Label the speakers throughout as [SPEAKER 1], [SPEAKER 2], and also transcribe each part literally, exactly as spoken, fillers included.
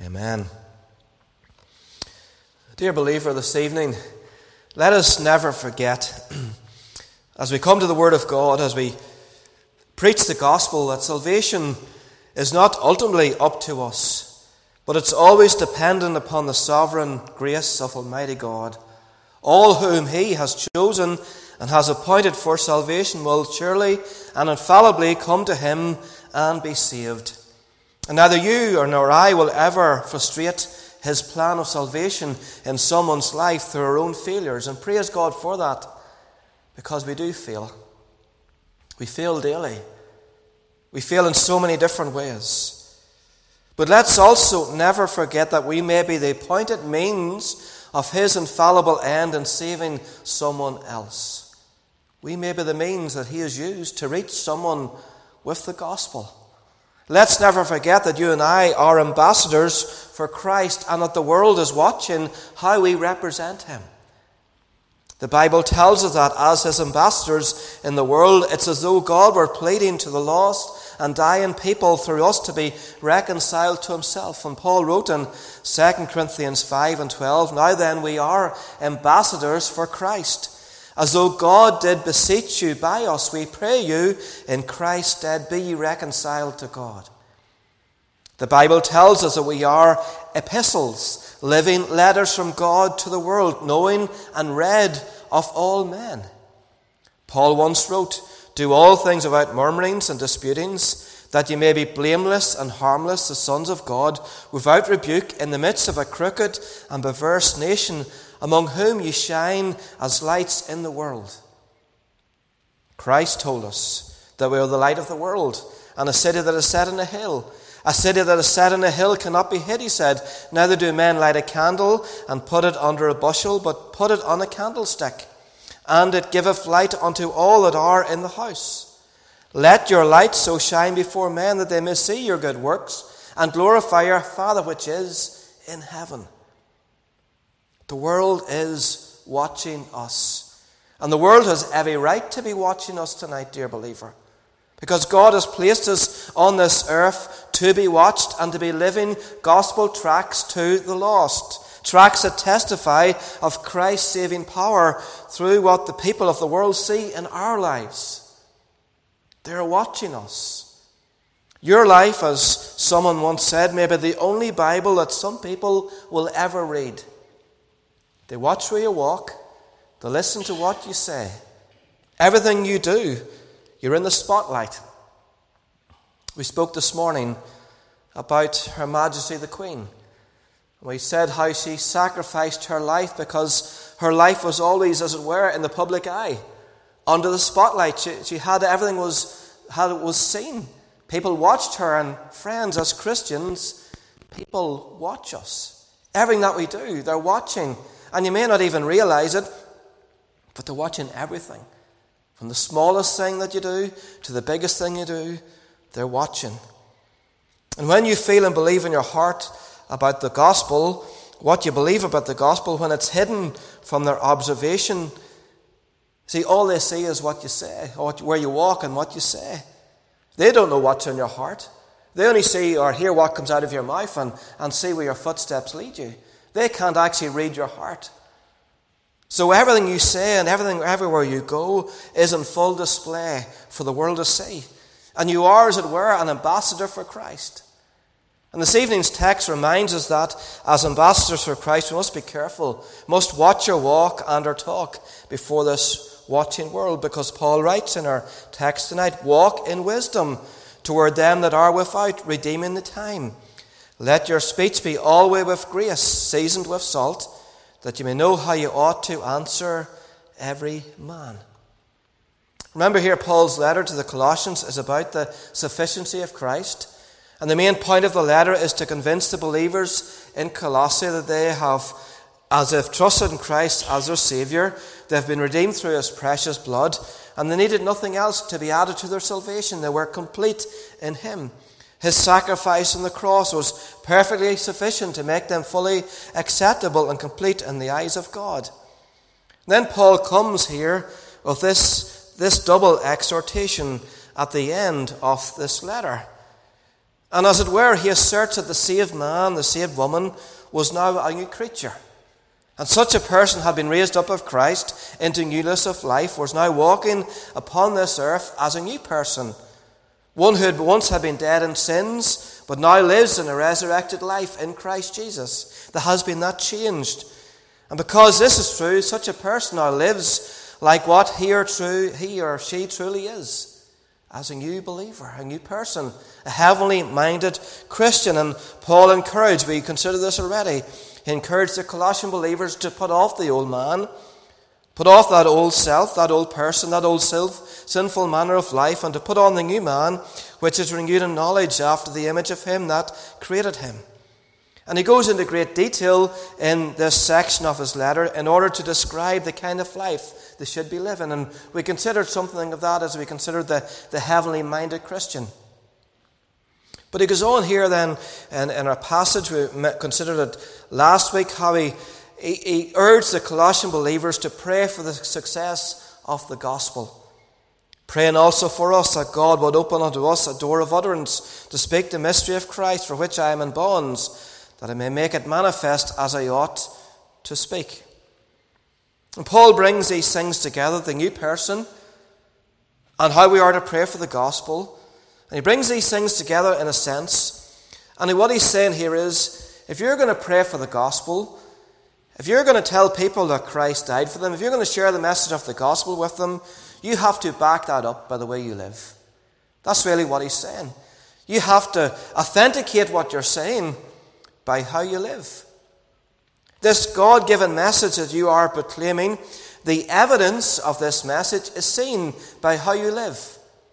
[SPEAKER 1] Amen. Dear believer, this evening, let us never forget, as we come to the Word of God, as we preach the gospel, that salvation is not ultimately up to us, but it's always dependent upon the sovereign grace of Almighty God. All whom He has chosen and has appointed for salvation will surely and infallibly come to Him and be saved. And neither you or nor I will ever frustrate His plan of salvation in someone's life through our own failures. And praise God for that, because we do fail. We fail daily. We fail in so many different ways. But let's also never forget that we may be the appointed means of His infallible end in saving someone else. We may be the means that He has used to reach someone with the gospel. Let's never forget that you and I are ambassadors for Christ, and that the world is watching how we represent Him. The Bible tells us that as His ambassadors in the world, it's as though God were pleading to the lost and dying people through us to be reconciled to Himself. And Paul wrote in Second Corinthians five and twelve, "Now then we are ambassadors for Christ. As though God did beseech you by us, we pray you, in Christ's stead, be ye reconciled to God." The Bible tells us that we are epistles, living letters from God to the world, knowing and read of all men. Paul once wrote, "Do all things without murmurings and disputings, that ye may be blameless and harmless, the sons of God, without rebuke, in the midst of a crooked and perverse nation, among whom ye shine as lights in the world." Christ told us that we are the light of the world, and a city that is set on a hill. A city that is set on a hill cannot be hid, He said. Neither do men light a candle and put it under a bushel, but put it on a candlestick, and it giveth light unto all that are in the house. Let your light so shine before men that they may see your good works and glorify your Father which is in heaven. The world is watching us. And the world has every right to be watching us tonight, dear believer. Because God has placed us on this earth to be watched and to be living gospel tracts to the lost. Tracts that testify of Christ's saving power through what the people of the world see in our lives. They're watching us. Your life, as someone once said, may be the only Bible that some people will ever read. They watch where you walk. They listen to what you say. Everything you do, you're in the spotlight. We spoke this morning about Her Majesty the Queen. We said how she sacrificed her life because her life was always, as it were, in the public eye, under the spotlight. She, she had everything was had it was seen. People watched her, and friends, as Christians, people watch us. Everything that we do, they're watching. And you may not even realize it, but they're watching everything. From the smallest thing that you do to the biggest thing you do, they're watching. And when you feel and believe in your heart about the gospel, what you believe about the gospel, when it's hidden from their observation, see, all they see is what you say, or where you walk and what you say. They don't know what's in your heart. They only see or hear what comes out of your mouth and, and see where your footsteps lead you. They can't actually read your heart. So everything you say and everything everywhere you go is in full display for the world to see. And you are, as it were, an ambassador for Christ. And this evening's text reminds us that as ambassadors for Christ, we must be careful, must watch our walk and our talk before this watching world, because Paul writes in our text tonight, "Walk in wisdom toward them that are without, redeeming the time. Let your speech be always with grace, seasoned with salt, that you may know how you ought to answer every man." Remember here, Paul's letter to the Colossians is about the sufficiency of Christ. And the main point of the letter is to convince the believers in Colossae that they have, as if trusted in Christ as their Saviour, they have been redeemed through His precious blood, and they needed nothing else to be added to their salvation. They were complete in Him. His sacrifice on the cross was perfectly sufficient to make them fully acceptable and complete in the eyes of God. Then Paul comes here with this, this double exhortation at the end of this letter. And as it were, he asserts that the saved man, the saved woman, was now a new creature. And such a person had been raised up of Christ into newness of life, was now walking upon this earth as a new person. One who had once had been dead in sins, but now lives in a resurrected life in Christ Jesus. There has been that changed. And because this is true, such a person now lives like what he or, true, he or she truly is. As a new believer, a new person, a heavenly-minded Christian. And Paul encouraged, we considered this already, he encouraged the Colossian believers to put off the old man, put off that old self, that old person, that old self, sinful manner of life, and to put on the new man, which is renewed in knowledge after the image of him that created him. And he goes into great detail in this section of his letter in order to describe the kind of life they should be living. And we considered something of that as we considered the, the heavenly-minded Christian. But he goes on here then in, in our passage, we considered it last week, how he, he, he urged the Colossian believers to pray for the success of the gospel. Praying also for us that God would open unto us a door of utterance to speak the mystery of Christ, for which I am in bonds, that I may make it manifest as I ought to speak. And Paul brings these things together, the new person, and how we are to pray for the gospel. And he brings these things together in a sense. And what he's saying here is, if you're going to pray for the gospel, if you're going to tell people that Christ died for them, if you're going to share the message of the gospel with them, you have to back that up by the way you live. That's really what he's saying. You have to authenticate what you're saying by how you live. This God-given message that you are proclaiming, the evidence of this message is seen by how you live.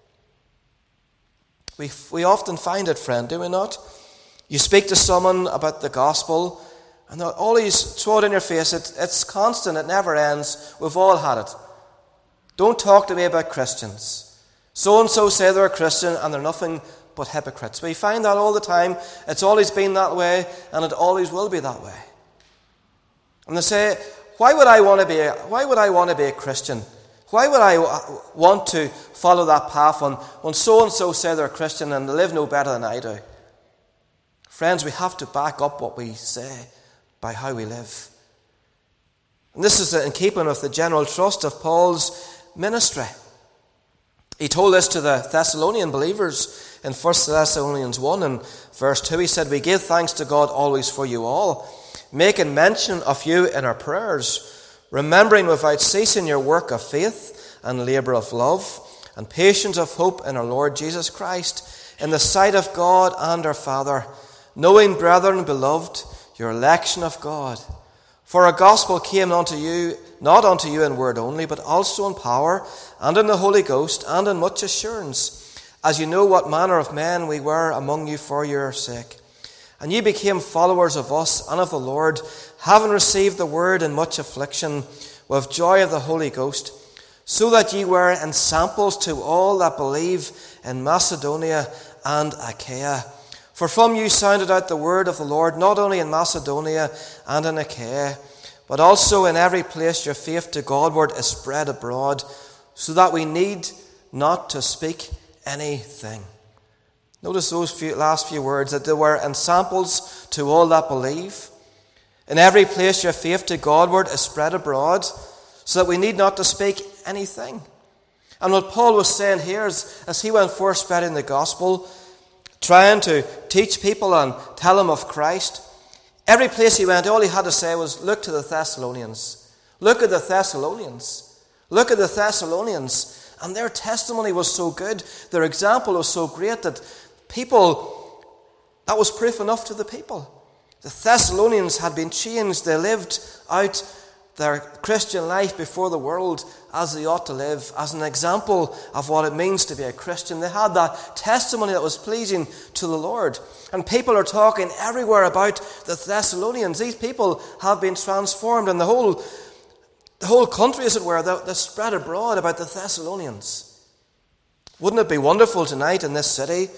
[SPEAKER 1] We, we often find it, friend, do we not? You speak to someone about the gospel, and they'll always throw it in your face. It, it's constant, it never ends. We've all had it. Don't talk to me about Christians. So-and-so say they're a Christian, and they're nothing but hypocrites. We find that all the time. It's always been that way, and it always will be that way. And they say, why would I want to be a, why would I want to be a Christian? Why would I want to follow that path when, when so-and-so say they're a Christian and they live no better than I do? Friends, we have to back up what we say by how we live. And this is in keeping with the general trust of Paul's ministry. He told this to the Thessalonian believers in First Thessalonians one and verse two. He said, we give thanks to God always for you all, making mention of you in our prayers, remembering without ceasing your work of faith and labour of love and patience of hope in our Lord Jesus Christ, in the sight of God and our Father, knowing, brethren, beloved, your election of God. For our gospel came unto you, not unto you in word only, but also in power, and in the Holy Ghost, and in much assurance, as you know what manner of men we were among you for your sake. And ye became followers of us and of the Lord, having received the word in much affliction, with joy of the Holy Ghost, so that ye were ensamples to all that believe in Macedonia and Achaia. For from you sounded out the word of the Lord, not only in Macedonia and in Achaia, but also in every place your faith to Godward is spread abroad, so that we need not to speak anything. Notice those few, last few words, that they were ensamples to all that believe. In every place your faith to Godward is spread abroad, so that we need not to speak anything. And what Paul was saying here is, as he went forth spreading the gospel, trying to teach people and tell them of Christ, every place he went, all he had to say was, look to the Thessalonians. Look at the Thessalonians. Look at the Thessalonians. And their testimony was so good, their example was so great that people, that was proof enough to the people. The Thessalonians had been changed. They lived out their Christian life before the world as they ought to live, as an example of what it means to be a Christian. They had that testimony that was pleasing to the Lord. And people are talking everywhere about the Thessalonians. These people have been transformed, and the whole, the whole country, as it were, they're spread abroad about the Thessalonians. Wouldn't it be wonderful tonight in this city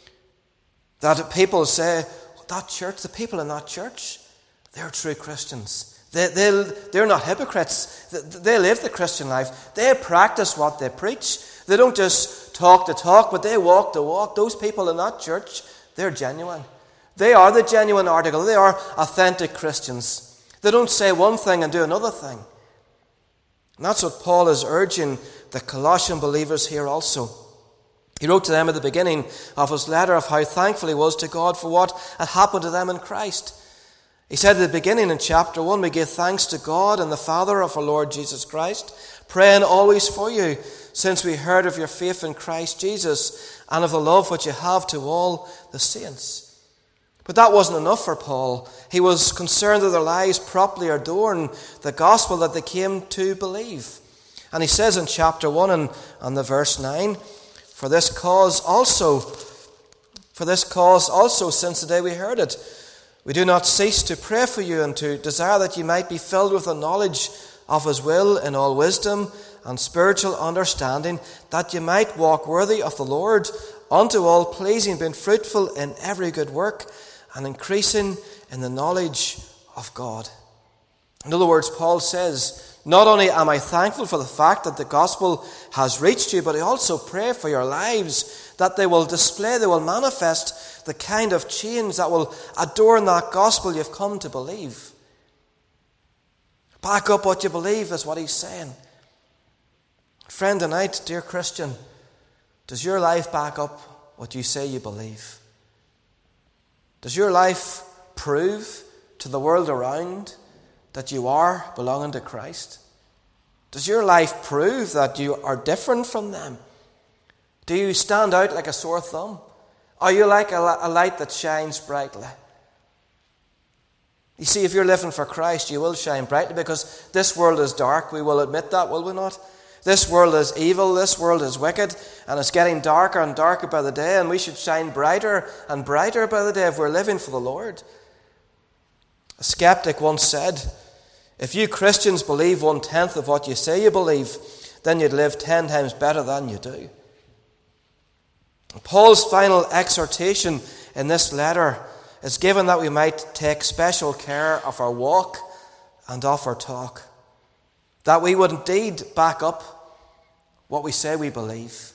[SPEAKER 1] that people say, that church, the people in that church, they're true Christians. They, they, they're not hypocrites. They, they live the Christian life. They practice what they preach. They don't just talk the talk, but they walk the walk. Those people in that church, they're genuine. They are the genuine article. They are authentic Christians. They don't say one thing and do another thing. And that's what Paul is urging the Colossian believers here also. He wrote to them at the beginning of his letter of how thankful he was to God for what had happened to them in Christ. He said at the beginning in chapter one, we give thanks to God and the Father of our Lord Jesus Christ, praying always for you, since we heard of your faith in Christ Jesus and of the love which you have to all the saints. But that wasn't enough for Paul. He was concerned that their lives properly adorn the gospel that they came to believe. And he says in chapter one and, and the verse nine, For this cause also, for this cause also, since the day we heard it, we do not cease to pray for you and to desire that you might be filled with the knowledge of his will in all wisdom and spiritual understanding, that you might walk worthy of the Lord, unto all pleasing, being fruitful in every good work, and increasing in the knowledge of God. In other words, Paul says, not only am I thankful for the fact that the gospel has reached you, but I also pray for your lives, that they will display, they will manifest the kind of change that will adorn that gospel you've come to believe. Back up what you believe is what he's saying. Friend tonight, dear Christian, does your life back up what you say you believe? Does your life prove to the world around that you are belonging to Christ? Does your life prove that you are different from them? Do you stand out like a sore thumb? Are you like a light that shines brightly? You see, if you're living for Christ, you will shine brightly, because this world is dark. We will admit that, will we not? This world is evil, this world is wicked, and it's getting darker and darker by the day, and we should shine brighter and brighter by the day if we're living for the Lord. A skeptic once said, if you Christians believe one-tenth of what you say you believe, then you'd live ten times better than you do. Paul's final exhortation in this letter is given that we might take special care of our walk and of our talk, that we would indeed back up what we say we believe.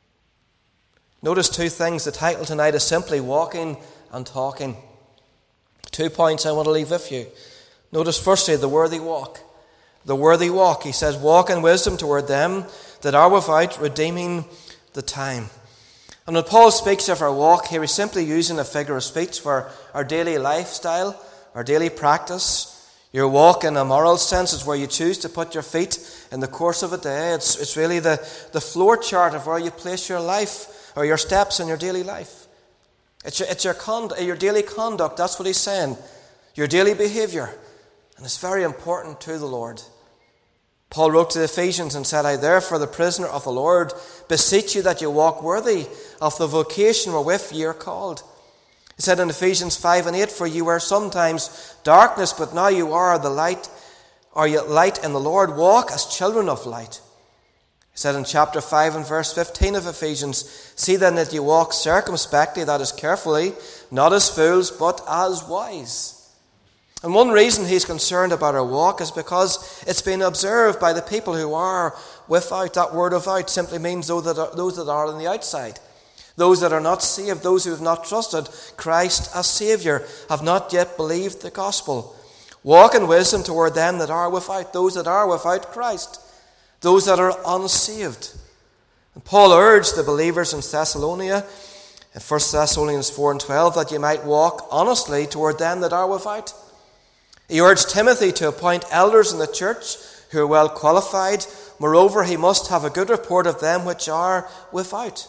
[SPEAKER 1] Notice two things. The title tonight is simply Walking and Talking. Two points I want to leave with you. Notice firstly the worthy walk. The worthy walk. He says, walk in wisdom toward them that are without, redeeming the time. And when Paul speaks of our walk here, he's simply using a figure of speech for our daily lifestyle, our daily practice. Your walk in a moral sense is where you choose to put your feet in the course of a day. It's, it's really the, the floor chart of where you place your life or your steps in your daily life. It's your, it's your, con- your daily conduct, that's what he's saying. Your daily behaviour. And it's very important to the Lord. Paul wrote to the Ephesians and said, I therefore, the prisoner of the Lord, beseech you that you walk worthy of the vocation wherewith ye are called. He said in Ephesians five and eight, for you were sometimes darkness, but now you are the light, or you light in the Lord. Walk as children of light. He said in chapter five and verse fifteen of Ephesians, see then that you walk circumspectly, that is carefully, not as fools, but as wise. And one reason he's concerned about our walk is because it's been observed by the people who are without. That word without simply means those that are, those that are on the outside. Those that are not saved, those who have not trusted Christ as Saviour, have not yet believed the gospel. Walk in wisdom toward them that are without, those that are without Christ, those that are unsaved. And Paul urged the believers in Thessalonica, in First Thessalonians four and twelve, that you might walk honestly toward them that are without. He urged Timothy to appoint elders in the church who are well qualified. Moreover, he must have a good report of them which are without.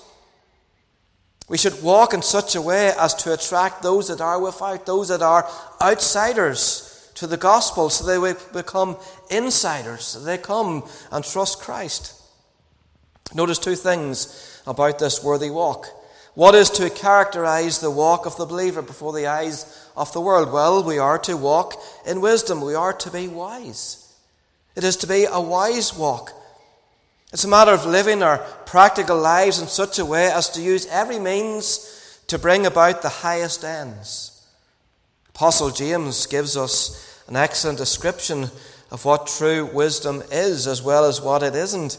[SPEAKER 1] We should walk in such a way as to attract those that are without, those that are outsiders to the gospel, so they will become insiders, so they come and trust Christ. Notice two things about this worthy walk. What is to characterize the walk of the believer before the eyes of the world? Well, we are to walk in wisdom. We are to be wise. It is to be a wise walk. It's a matter of living our practical lives in such a way as to use every means to bring about the highest ends. Apostle James gives us an excellent description of what true wisdom is as well as what it isn't.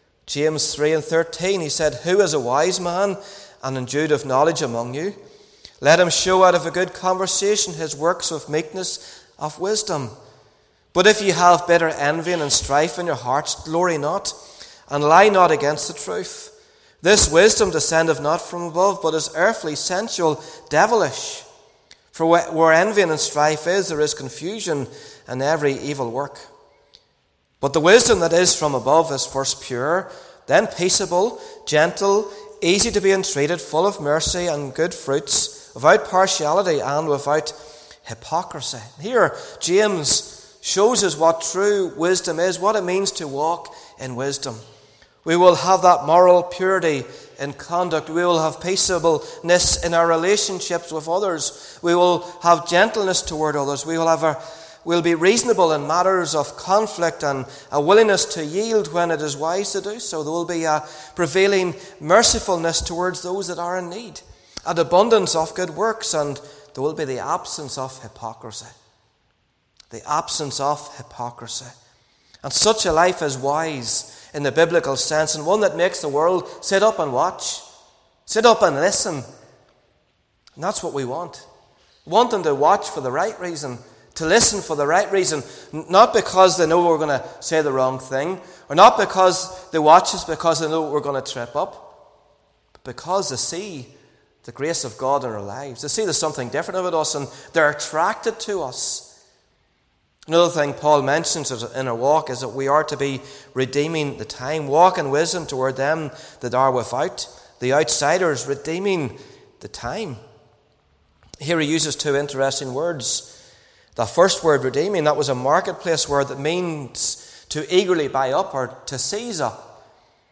[SPEAKER 1] James three and thirteen, he said, who is a wise man and endued of knowledge among you? Let him show out of a good conversation his works with meekness of wisdom. But if ye have bitter envy and strife in your hearts, glory not, and lie not against the truth. This wisdom descendeth not from above, but is earthly, sensual, devilish. For where envy and strife is, there is confusion and every evil work. But the wisdom that is from above is first pure, then peaceable, gentle, easy to be entreated, full of mercy and good fruits, without partiality and without hypocrisy. Here, James shows us what true wisdom is, what it means to walk in wisdom. We will have that moral purity in conduct. We will have peaceableness in our relationships with others. We will have gentleness toward others. We will have a, we'll be reasonable in matters of conflict and a willingness to yield when it is wise to do so. There will be a prevailing mercifulness towards those that are in need, an abundance of good works, and there will be the absence of hypocrisy. The absence of hypocrisy. And such a life is wise in the biblical sense, and one that makes the world sit up and watch, sit up and listen. And that's what we want. We want them to watch for the right reason, to listen for the right reason, not because they know we're going to say the wrong thing, or not because they watch us because they know we're going to trip up, but because they see the grace of God in our lives. They see there's something different about us, and they're attracted to us. Another thing Paul mentions in our walk is that we are to be redeeming the time. Walk in wisdom toward them that are without, the outsiders, redeeming the time. Here he uses two interesting words. The first word, redeeming, that was a marketplace word that means to eagerly buy up or to seize up.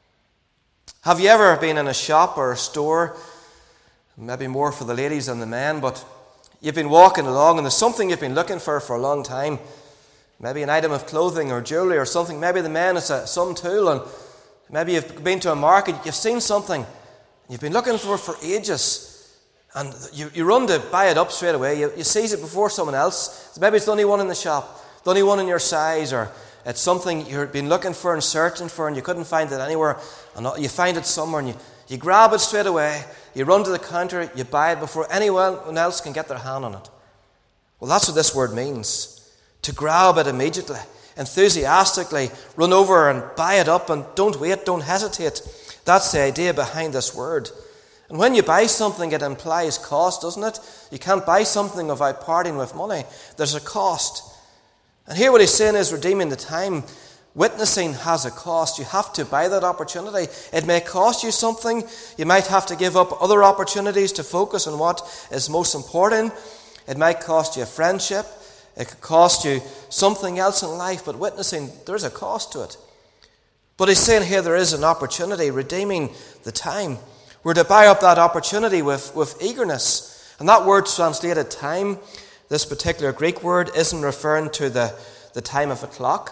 [SPEAKER 1] Have you ever been in a shop or a store, maybe more for the ladies than the men, but you've been walking along and there's something you've been looking for for a long time? Maybe an item of clothing or jewellery or something. Maybe the man is a, some tool, and maybe you've been to a market, you've seen something, you've been looking for it for ages, and you, you run to buy it up straight away. You, you seize it before someone else. Maybe it's the only one in the shop, the only one in your size, or it's something you've been looking for and searching for and you couldn't find it anywhere, and you find it somewhere and you, you grab it straight away, you run to the counter, you buy it before anyone else can get their hand on it. Well, that's what this word means. To grab it immediately, enthusiastically, run over and buy it up, and don't wait, don't hesitate. That's the idea behind this word. And when you buy something, it implies cost, doesn't it? You can't buy something without parting with money. There's a cost. And here what he's saying is redeeming the time. Witnessing has a cost. You have to buy that opportunity. It may cost you something. You might have to give up other opportunities to focus on what is most important. It might cost you a friendship. It could cost you something else in life, but witnessing, there's a cost to it. But he's saying here there is an opportunity, redeeming the time. We're to buy up that opportunity with, with eagerness. And that word translated time, this particular Greek word, isn't referring to the, the time of a clock.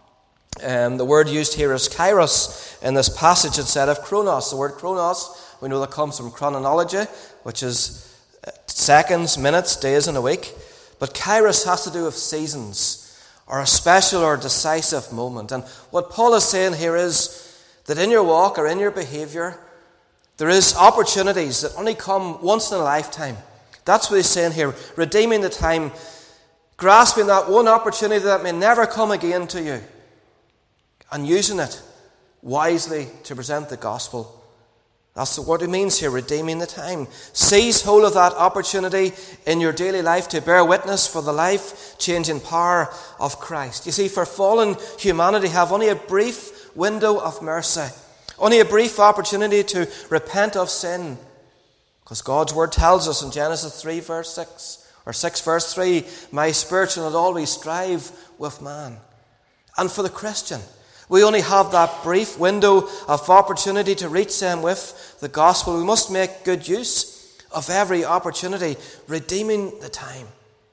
[SPEAKER 1] Um, the word used here is kairos in this passage instead of chronos. The word chronos, we know that comes from chronology, which is seconds, minutes, days in a week. But kairos has to do with seasons, or a special or decisive moment. And what Paul is saying here is that in your walk or in your behaviour, there is opportunities that only come once in a lifetime. That's what he's saying here, redeeming the time, grasping that one opportunity that may never come again to you, and using it wisely to present the gospel. That's what it means here, redeeming the time. Seize hold of that opportunity in your daily life to bear witness for the life-changing power of Christ. You see, for fallen humanity have only a brief window of mercy, only a brief opportunity to repent of sin. Because God's word tells us in Genesis three verse six, or six verse three, my spirit shall not always strive with man. And for the Christian, we only have that brief window of opportunity to reach them with the gospel. We must make good use of every opportunity, redeeming the time.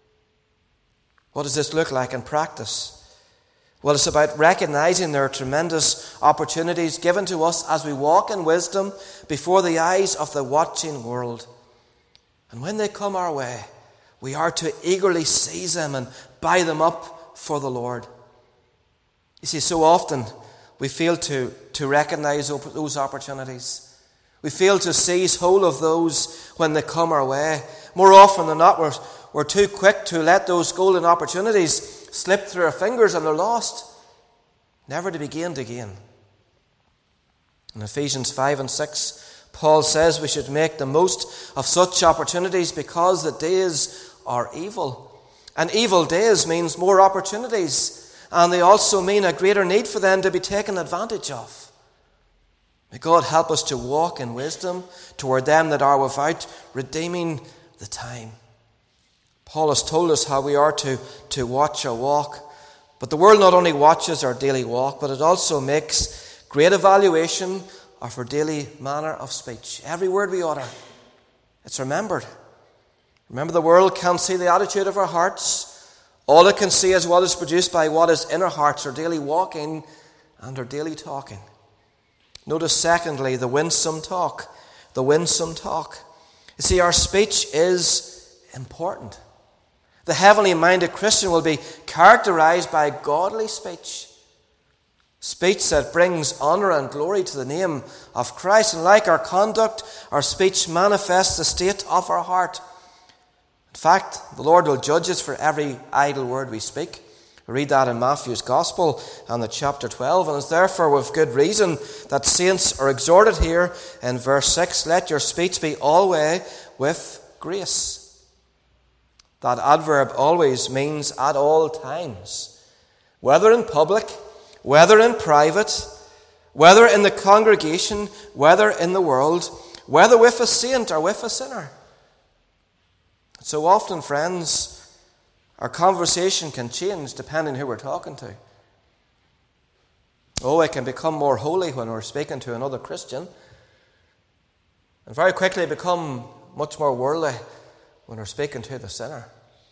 [SPEAKER 1] What does this look like in practice? Well, it's about recognizing there are tremendous opportunities given to us as we walk in wisdom before the eyes of the watching world. And when they come our way, we are to eagerly seize them and buy them up for the Lord. You see, so often we fail to, to recognize those opportunities. We fail to seize hold of those when they come our way. More often than not, we're, we're too quick to let those golden opportunities slip through our fingers and they're lost, never to be gained again. In Ephesians five and six, Paul says we should make the most of such opportunities because the days are evil. And evil days means more opportunities, and they also mean a greater need for them to be taken advantage of. May God help us to walk in wisdom toward them that are without, redeeming the time. Paul has told us how we are to, to watch our walk. But the world not only watches our daily walk, but it also makes great evaluation of our daily manner of speech. Every word we utter, it's remembered. Remember, the world can't see the attitude of our hearts. All it can see is what is produced by what is in our hearts, our daily walking and our daily talking. Notice, secondly, the winsome talk. The winsome talk. You see, our speech is important. The heavenly-minded Christian will be characterized by godly speech. Speech that brings honor and glory to the name of Christ. And like our conduct, our speech manifests the state of our heart. In fact, the Lord will judge us for every idle word we speak. We read that in Matthew's Gospel and the chapter twelve. And it's therefore with good reason that saints are exhorted here in verse six, let your speech be always with grace. That adverb always means at all times. Whether in public, whether in private, whether in the congregation, whether in the world, whether with a saint or with a sinner. So often, friends, our conversation can change depending who we're talking to. Oh, it can become more holy when we're speaking to another Christian, and very quickly become much more worldly when we're speaking to the sinner.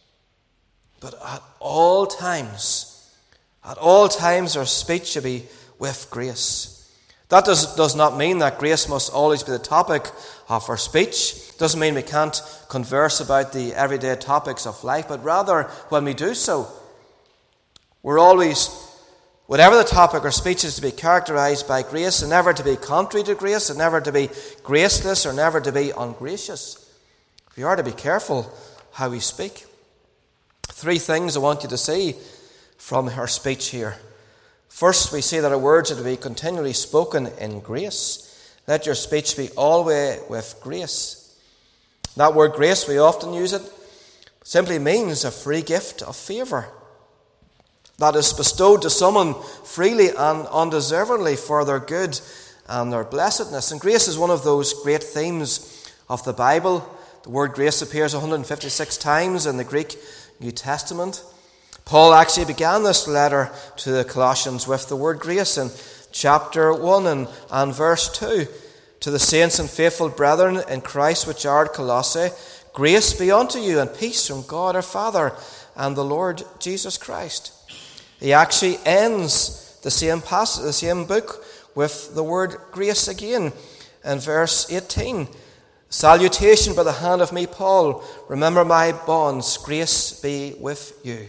[SPEAKER 1] But at all times, at all times our speech should be with grace. That does, does not mean that grace must always be the topic of our speech. It doesn't mean we can't converse about the everyday topics of life, but rather when we do so, we're always, whatever the topic, our speech is to be characterized by grace, and never to be contrary to grace, and never to be graceless, or never to be ungracious. We are to be careful how we speak. Three things I want you to see from her speech here. First, we see that our words are to be continually spoken in grace. Let your speech be always with grace. That word grace, we often use it, simply means a free gift of favour that is bestowed to someone freely and undeservedly for their good and their blessedness. And grace is one of those great themes of the Bible. The word grace appears one hundred fifty-six times in the Greek New Testament. Paul actually began this letter to the Colossians with the word grace in chapter one and, and verse two. To the saints and faithful brethren in Christ which are at Colossae, grace be unto you and peace from God our Father and the Lord Jesus Christ. He actually ends the same passage, the same book, with the word grace again in verse eighteen. Salutation by the hand of me, Paul. Remember my bonds. Grace be with you.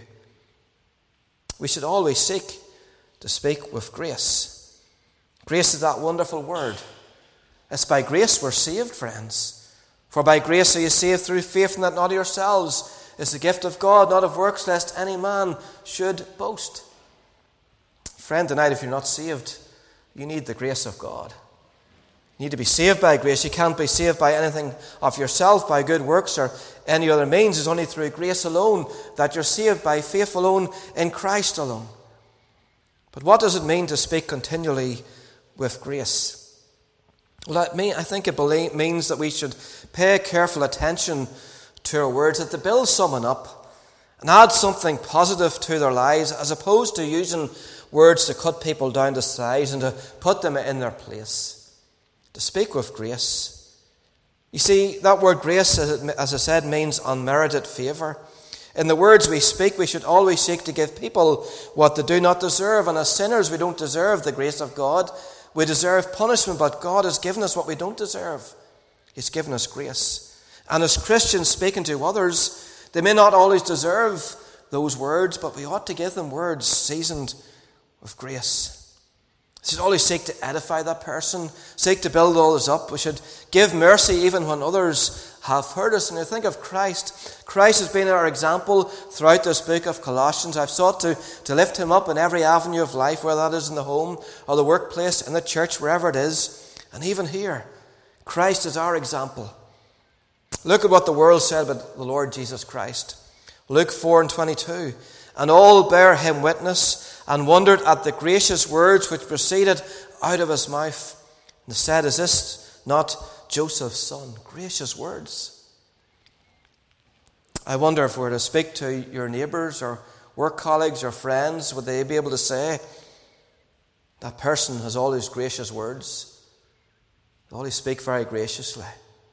[SPEAKER 1] We should always seek to speak with grace. Grace is that wonderful word. It's by grace we're saved, friends. For by grace are you saved through faith, and that not of yourselves. It's the gift of God, not of works, lest any man should boast. Friend, tonight, if you're not saved, you need the grace of God. You need to be saved by grace. You can't be saved by anything of yourself, by good works or any other means. It's only through grace alone that you're saved, by faith alone, in Christ alone. But what does it mean to speak continually with grace? Well, that mean, I think it means that we should pay careful attention to our words, that to build someone up and add something positive to their lives, as opposed to using words to cut people down to size and to put them in their place. To speak with grace. You see, that word grace, as I said, means unmerited favour. In the words we speak, we should always seek to give people what they do not deserve. And as sinners, we don't deserve the grace of God. We deserve punishment, but God has given us what we don't deserve. He's given us grace. And as Christians speaking to others, they may not always deserve those words, but we ought to give them words seasoned with grace. We should always seek to edify that person, seek to build others up. We should give mercy even when others have hurt us. And you think of Christ. Christ has been our example throughout this book of Colossians. I've sought to, to lift him up in every avenue of life, whether that is in the home or the workplace, in the church, wherever it is. And even here, Christ is our example. Look at what the world said about the Lord Jesus Christ. Luke four and twenty-two. And all bare him witness, and wondered at the gracious words which proceeded out of his mouth. And they said, is this not Joseph's son? Gracious words. I wonder if we were to speak to your neighbours or work colleagues or friends, would they be able to say, that person has all these gracious words? They always speak very graciously.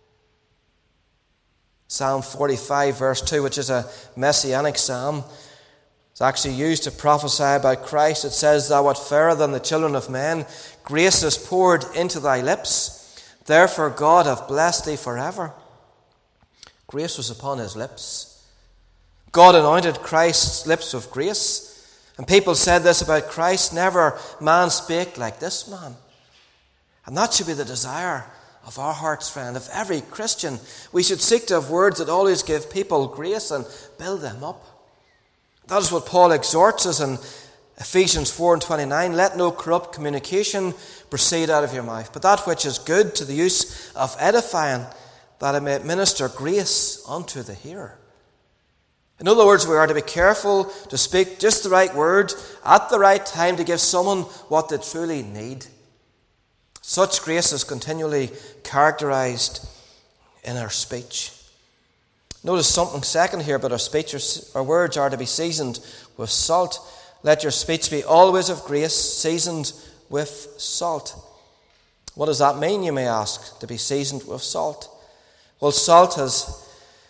[SPEAKER 1] Psalm forty-five verse two, which is a messianic psalm, it's actually used to prophesy about Christ. It says, thou art fairer than the children of men. Grace is poured into thy lips. Therefore God hath blessed thee forever. Grace was upon his lips. God anointed Christ's lips with grace. And people said this about Christ, never man spake like this man. And that should be the desire of our hearts, friend, of every Christian. We should seek to have words that always give people grace and build them up. That is what Paul exhorts us in Ephesians four and twenty-nine. Let no corrupt communication proceed out of your mouth, but that which is good to the use of edifying, that it may minister grace unto the hearer. In other words, we are to be careful to speak just the right word at the right time to give someone what they truly need. Such grace is continually characterized in our speech. Notice something second here about our speech. Our words are to be seasoned with salt. Let your speech be always of grace, seasoned with salt. What does that mean, you may ask, to be seasoned with salt? Well, salt has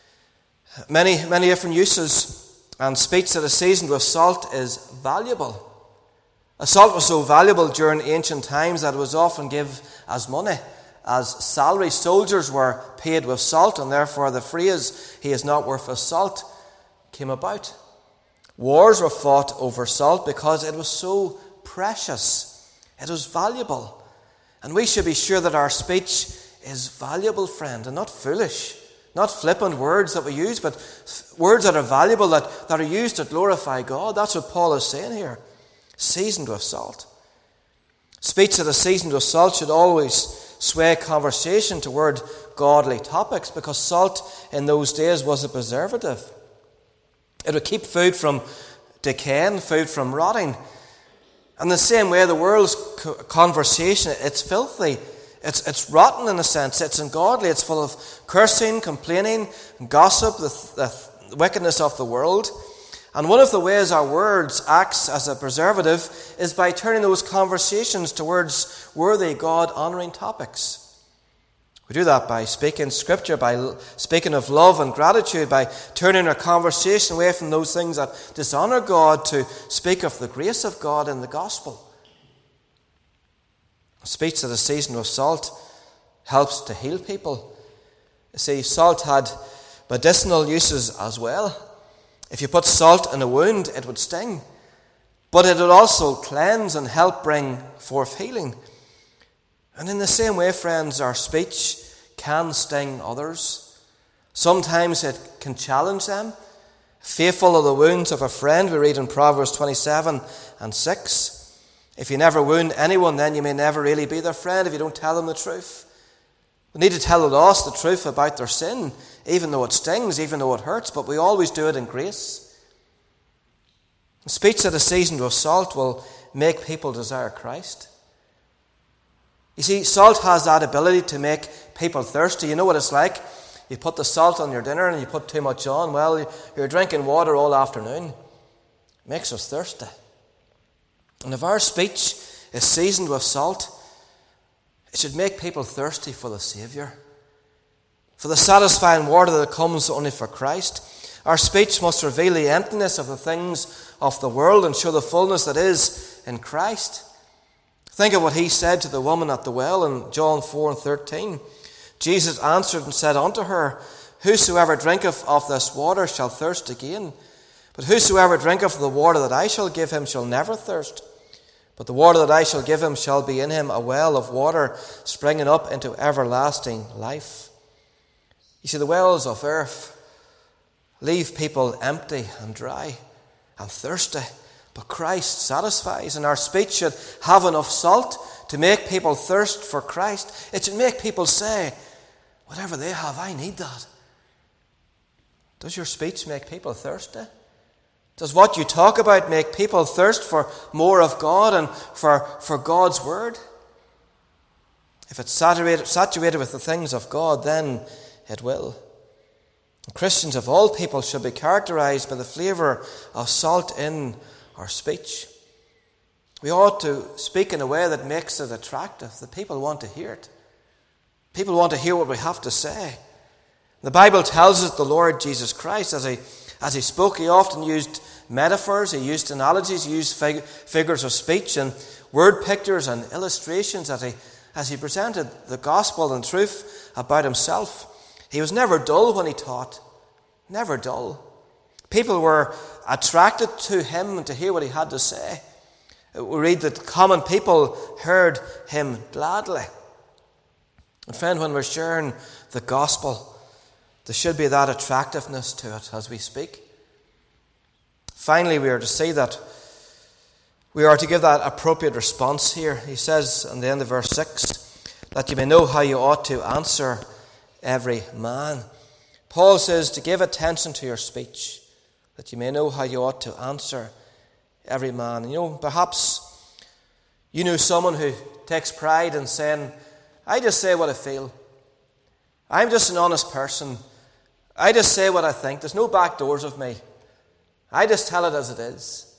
[SPEAKER 1] many, many different uses, and speech that is seasoned with salt is valuable. A salt was so valuable during ancient times that it was often given as money, as salary. Soldiers were paid with salt, and therefore the phrase, he is not worth his salt, came about. Wars were fought over salt because it was so precious. It was valuable. And we should be sure that our speech is valuable, friend, and not foolish. Not flippant words that we use, but words that are valuable, that, that are used to glorify God. That's what Paul is saying here. Seasoned with salt. Speech that is seasoned with salt should always sway conversation toward godly topics, because salt in those days was a preservative. It would keep food from decaying, food from rotting. And the same way, the world's conversation, it's filthy. It's, it's rotten in a sense. It's ungodly. It's full of cursing, complaining, gossip, the, the wickedness of the world. And one of the ways our words acts as a preservative is by turning those conversations towards worthy, God-honouring topics. We do that by speaking Scripture, by speaking of love and gratitude, by turning our conversation away from those things that dishonour God to speak of the grace of God in the gospel. Speech that is seasoned with salt helps to heal people. You see, salt had medicinal uses as well. If you put salt in a wound, it would sting. But it would also cleanse and help bring forth healing. And in the same way, friends, our speech can sting others. Sometimes it can challenge them. Faithful are the wounds of a friend, we read in Proverbs twenty-seven and six. If you never wound anyone, then you may never really be their friend if you don't tell them the truth. We need to tell the lost the truth about their sin, even though it stings, even though it hurts, but we always do it in grace. Speech that is seasoned with salt will make people desire Christ. You see, salt has that ability to make people thirsty. You know what it's like? You put the salt on your dinner and you put too much on. Well, you're drinking water all afternoon. It makes us thirsty. And if our speech is seasoned with salt, it should make people thirsty for the Saviour, for the satisfying water that comes only for Christ. Our speech must reveal the emptiness of the things of the world and show the fullness that is in Christ. Think of what he said to the woman at the well in John four and thirteen. Jesus answered and said unto her, Whosoever drinketh of this water shall thirst again. But whosoever drinketh of the water that I shall give him shall never thirst. But the water that I shall give him shall be in him a well of water springing up into everlasting life. You see, the wells of earth leave people empty and dry and thirsty, but Christ satisfies, and our speech should have enough salt to make people thirst for Christ. It should make people say, whatever they have, I need that. Does your speech make people thirsty? Does what you talk about make people thirst for more of God and for, for God's word? If it's saturated, saturated with the things of God, then it will. And Christians of all people should be characterized by the flavor of salt in our speech. We ought to speak in a way that makes it attractive, that people want to hear it. People want to hear what we have to say. The Bible tells us the Lord Jesus Christ, as he, as he spoke, he often used metaphors, he used analogies, he used fig- figures of speech and word pictures and illustrations as he, as he presented the gospel and truth about himself. He was never dull when he taught, never dull. People were attracted to him and to hear what he had to say. We read that common people heard him gladly. And friend, when we're sharing the gospel, there should be that attractiveness to it as we speak. Finally, we are to see that we are to give that appropriate response here. He says in the end of verse six, that you may know how you ought to answer every man. Paul says to give attention to your speech, that you may know how you ought to answer every man. And you know, perhaps you know someone who takes pride in saying, I just say what I feel. I'm just an honest person. I just say what I think. There's no back doors of me. I just tell it as it is.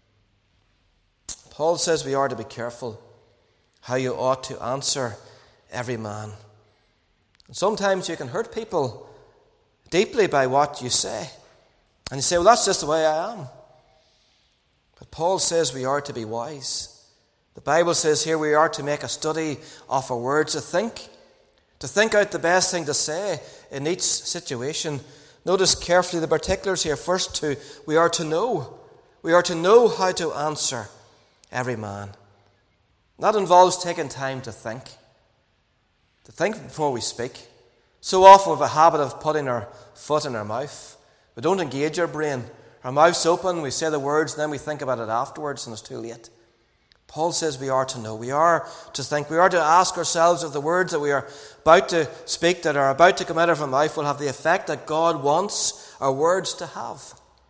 [SPEAKER 1] Paul says we are to be careful how you ought to answer every man. And sometimes you can hurt people deeply by what you say. And you say, well, that's just the way I am. But Paul says we are to be wise. The Bible says here we are to make a study of our words, to think, to think out the best thing to say in each situation. Notice carefully the particulars here. First, to, we are to know. We are to know how to answer every man. That involves taking time to think. To think before we speak. So often we have a habit of putting our foot in our mouth. We don't engage our brain. Our mouth's open, we say the words, and then we think about it afterwards, and it's too late. Paul says we are to know. We are to think. We are to ask ourselves if the words that we are about to speak, that are about to come out of our mouth, will have the effect that God wants our words to have.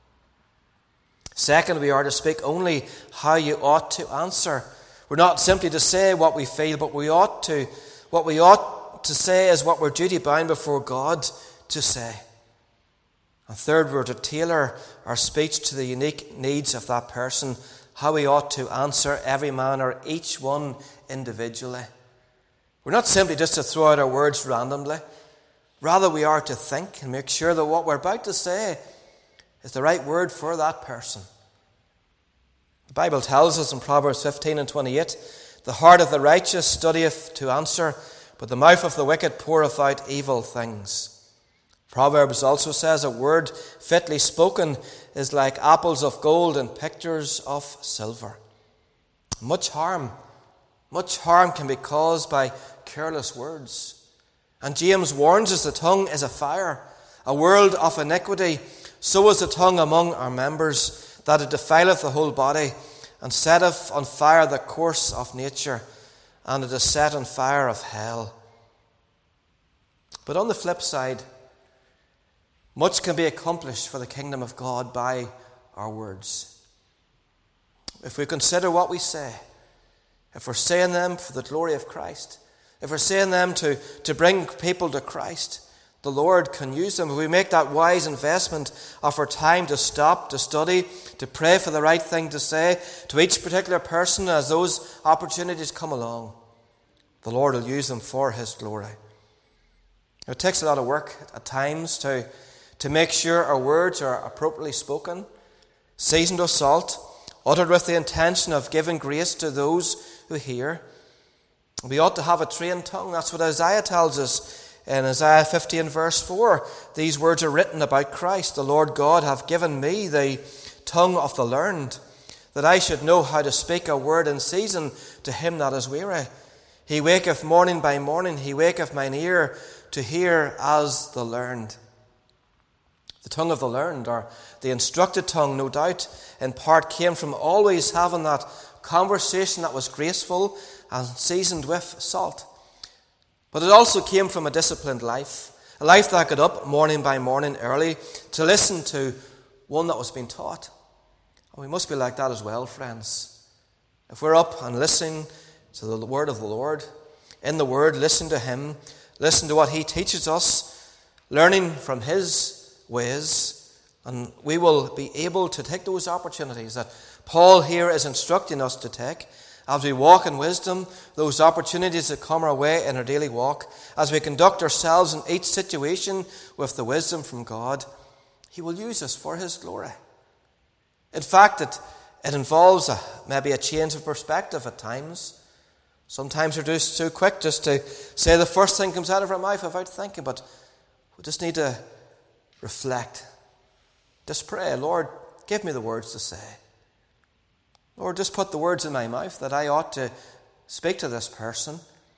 [SPEAKER 1] Second, we are to speak only how you ought to answer. We're not simply to say what we feel, but we ought to. What we ought to say is what we're duty bound before God to say. And third, we're to tailor our speech to the unique needs of that person, how we ought to answer every man or each one individually. We're not simply just to throw out our words randomly. Rather, we are to think and make sure that what we're about to say is the right word for that person. The Bible tells us in Proverbs fifteen and twenty-eight, the heart of the righteous studieth to answer, but the mouth of the wicked poureth out evil things. Proverbs also says a word fitly spoken is like apples of gold and pictures of silver. Much harm, much harm can be caused by careless words. And James warns us the tongue is a fire, a world of iniquity. So is the tongue among our members, that it defileth the whole body, and setteth on fire the course of nature, and it is set on fire of hell. But on the flip side, much can be accomplished for the kingdom of God by our words. If we consider what we say, if we're saying them for the glory of Christ, if we're saying them to, to bring people to Christ, the Lord can use them. If we make that wise investment of our time to stop, to study, to pray for the right thing to say to each particular person as those opportunities come along, the Lord will use them for His glory. It takes a lot of work at times to To make sure our words are appropriately spoken, seasoned with salt, uttered with the intention of giving grace to those who hear. We ought to have a trained tongue. That's what Isaiah tells us in Isaiah fifteen verse four. These words are written about Christ. The Lord God hath given me the tongue of the learned, that I should know how to speak a word in season to him that is weary. He waketh morning by morning, he waketh mine ear to hear as the learned. The tongue of the learned, or the instructed tongue, no doubt, in part came from always having that conversation that was graceful and seasoned with salt. But it also came from a disciplined life, a life that got up morning by morning early to listen to one that was being taught. And we must be like that as well, friends. If we're up and listening to the word of the Lord, in the word, listen to him, listen to what he teaches us, learning from his ways, and we will be able to take those opportunities that Paul here is instructing us to take as we walk in wisdom, those opportunities that come our way in our daily walk, as we conduct ourselves in each situation with the wisdom from God. He will use us for his glory. In fact, it, it involves a, maybe a change of perspective at times. Sometimes we're just too quick just to say the first thing comes out of our mouth without thinking, but we just need to reflect. Just pray, Lord, give me the words to say. Lord, just put the words in my mouth that I ought to speak to this person.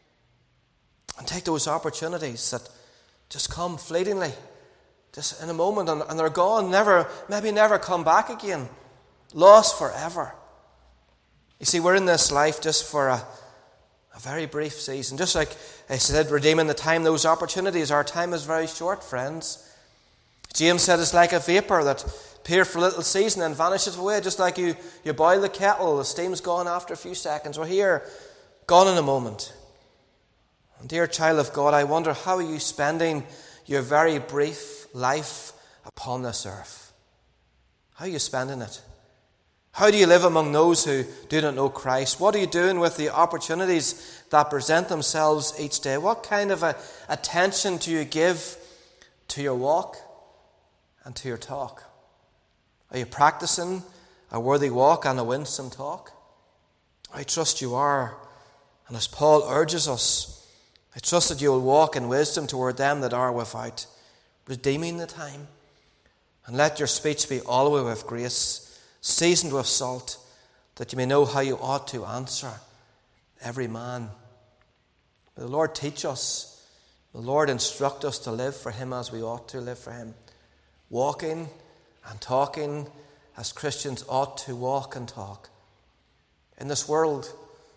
[SPEAKER 1] And take those opportunities that just come fleetingly, just in a moment, and, and they're gone, never, maybe never come back again. Lost forever. You see, we're in this life just for a, a very brief season. Just like I said, redeeming the time, those opportunities, our time is very short, friends. James said it's like a vapour that appears for a little season and vanishes away, just like you, you boil the kettle, the steam's gone after a few seconds. We're here, gone in a moment. And dear child of God, I wonder, how are you spending your very brief life upon this earth? How are you spending it? How do you live among those who do not know Christ? What are you doing with the opportunities that present themselves each day? What kind of a attention do you give to your walk and to your talk? Are you practicing a worthy walk and a winsome talk? I trust you are. And as Paul urges us, I trust that you will walk in wisdom toward them that are without, redeeming the time. And let your speech be always with grace, seasoned with salt, that you may know how you ought to answer every man. May the Lord teach us, the Lord instruct us to live for him as we ought to live for him, walking and talking as Christians ought to walk and talk. In this world,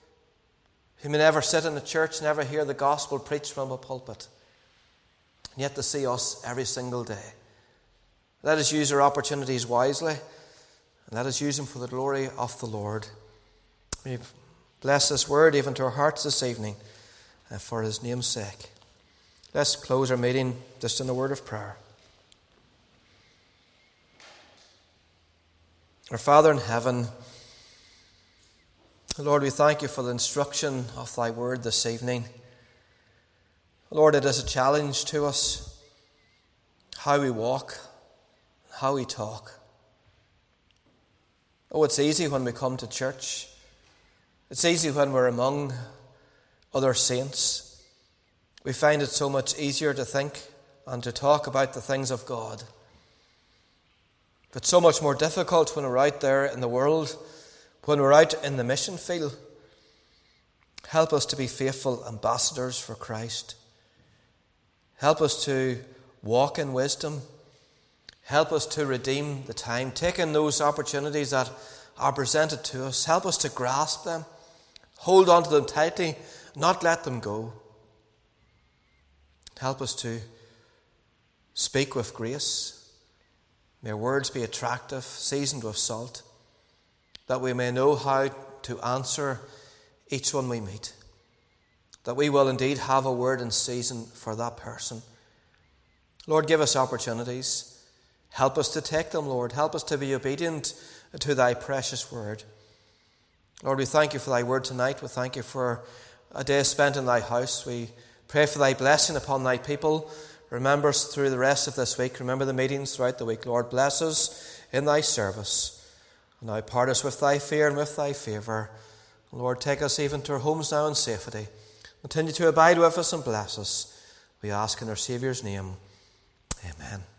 [SPEAKER 1] who may never sit in a church, never hear the gospel preached from a pulpit, and yet to see us every single day. Let us use our opportunities wisely, and let us use them for the glory of the Lord. We bless this word even to our hearts this evening, and for his name's sake. Let's close our meeting just in a word of prayer. Our Father in heaven, Lord, we thank you for the instruction of thy word this evening. Lord, it is a challenge to us how we walk, how we talk. Oh, it's easy when we come to church. It's easy when we're among other saints. We find it so much easier to think and to talk about the things of God. But so much more difficult when we're out there in the world, when we're out in the mission field. Help us to be faithful ambassadors for Christ. Help us to walk in wisdom. Help us to redeem the time, take in those opportunities that are presented to us. Help us to grasp them, hold on to them tightly, not let them go. Help us to speak with grace. May our words be attractive, seasoned with salt, that we may know how to answer each one we meet, that we will indeed have a word in season for that person. Lord, give us opportunities. Help us to take them, Lord. Help us to be obedient to thy precious word. Lord, we thank you for thy word tonight. We thank you for a day spent in thy house. We pray for thy blessing upon thy people. Remember us through the rest of this week. Remember the meetings throughout the week. Lord, bless us in thy service. And now part us with thy fear and with thy favour. Lord, take us even to our homes now in safety. Continue to abide with us and bless us. We ask in our Saviour's name. Amen.